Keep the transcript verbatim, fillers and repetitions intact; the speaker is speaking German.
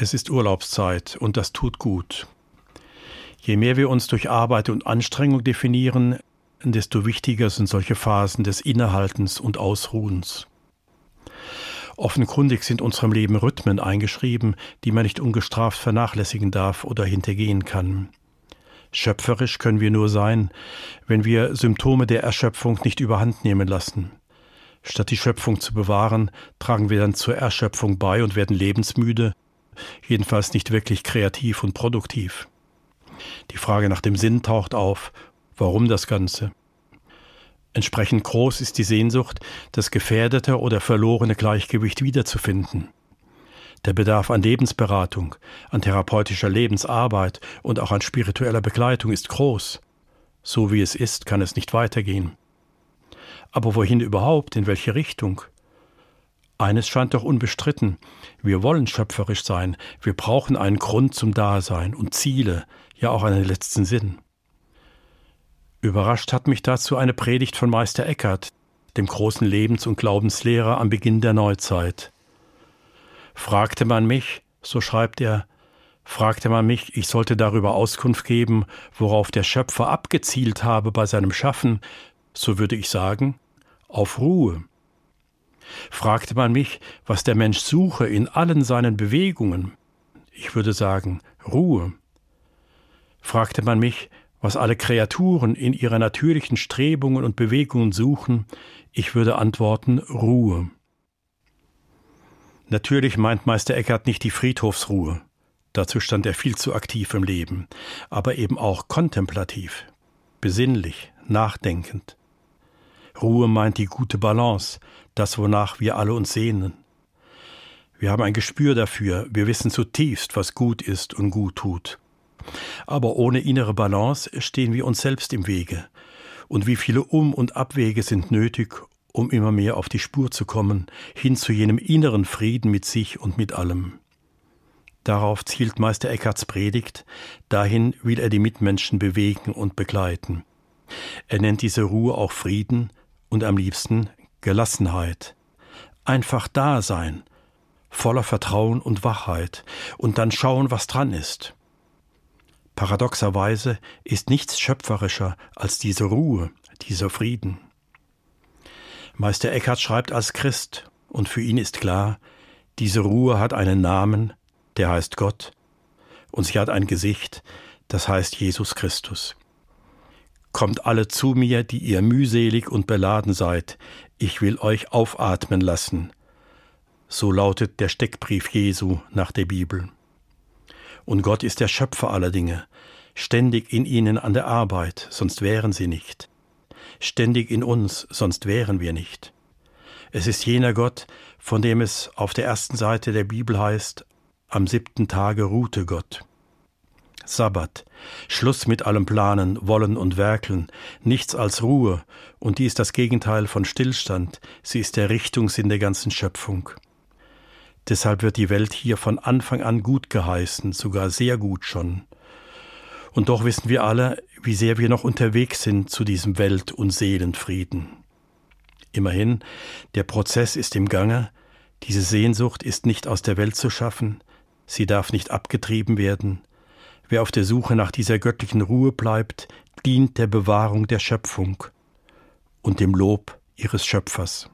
Es ist Urlaubszeit und das tut gut. Je mehr wir uns durch Arbeit und Anstrengung definieren, desto wichtiger sind solche Phasen des Innehaltens und Ausruhens. Offenkundig sind unserem Leben Rhythmen eingeschrieben, die man nicht ungestraft vernachlässigen darf oder hintergehen kann. Schöpferisch können wir nur sein, wenn wir Symptome der Erschöpfung nicht überhand nehmen lassen. Statt die Schöpfung zu bewahren, tragen wir dann zur Erschöpfung bei und werden lebensmüde, jedenfalls nicht wirklich kreativ und produktiv. Die Frage nach dem Sinn taucht auf. Warum das Ganze? Entsprechend groß ist die Sehnsucht, das gefährdete oder verlorene Gleichgewicht wiederzufinden. Der Bedarf an Lebensberatung, an therapeutischer Lebensarbeit und auch an spiritueller Begleitung ist groß. So wie es ist, kann es nicht weitergehen. Aber wohin überhaupt? In welche Richtung? Eines scheint doch unbestritten. Wir wollen schöpferisch sein. Wir brauchen einen Grund zum Dasein und Ziele, ja auch einen letzten Sinn. Überrascht hat mich dazu eine Predigt von Meister Eckhart, dem großen Lebens- und Glaubenslehrer am Beginn der Neuzeit. Fragte man mich, so schreibt er, fragte man mich, ich sollte darüber Auskunft geben, worauf der Schöpfer abgezielt habe bei seinem Schaffen, so würde ich sagen, auf Ruhe. Fragte man mich, was der Mensch suche in allen seinen Bewegungen, ich würde sagen, Ruhe. Fragte man mich, was alle Kreaturen in ihrer natürlichen Strebungen und Bewegungen suchen, ich würde antworten, Ruhe. Natürlich meint Meister Eckhart nicht die Friedhofsruhe, dazu stand er viel zu aktiv im Leben, aber eben auch kontemplativ, besinnlich, nachdenkend. Ruhe meint die gute Balance, das, wonach wir alle uns sehnen. Wir haben ein Gespür dafür, wir wissen zutiefst, was gut ist und gut tut. Aber ohne innere Balance stehen wir uns selbst im Wege. Und wie viele Um- und Abwege sind nötig, um immer mehr auf die Spur zu kommen, hin zu jenem inneren Frieden mit sich und mit allem. Darauf zielt Meister Eckharts Predigt, dahin will er die Mitmenschen bewegen und begleiten. Er nennt diese Ruhe auch Frieden und am liebsten Gelassenheit. Einfach da sein, voller Vertrauen und Wachheit und dann schauen, was dran ist. Paradoxerweise ist nichts schöpferischer als diese Ruhe, dieser Frieden. Meister Eckhart schreibt als Christ, und für ihn ist klar, diese Ruhe hat einen Namen, der heißt Gott, und sie hat ein Gesicht, das heißt Jesus Christus. Kommt alle zu mir, die ihr mühselig und beladen seid, ich will euch aufatmen lassen. So lautet der Steckbrief Jesu nach der Bibel. Und Gott ist der Schöpfer aller Dinge, ständig in ihnen an der Arbeit, sonst wären sie nicht. Ständig in uns, sonst wären wir nicht. Es ist jener Gott, von dem es auf der ersten Seite der Bibel heißt, am siebten Tage ruhte Gott. Sabbat, Schluss mit allem Planen, Wollen und Werkeln, nichts als Ruhe, und die ist das Gegenteil von Stillstand, sie ist der Richtungssinn der ganzen Schöpfung. Deshalb wird die Welt hier von Anfang an gut geheißen, sogar sehr gut schon. Und doch wissen wir alle, wie sehr wir noch unterwegs sind zu diesem Welt- und Seelenfrieden. Immerhin, der Prozess ist im Gange, diese Sehnsucht ist nicht aus der Welt zu schaffen, sie darf nicht abgetrieben werden. Wer auf der Suche nach dieser göttlichen Ruhe bleibt, dient der Bewahrung der Schöpfung und dem Lob ihres Schöpfers.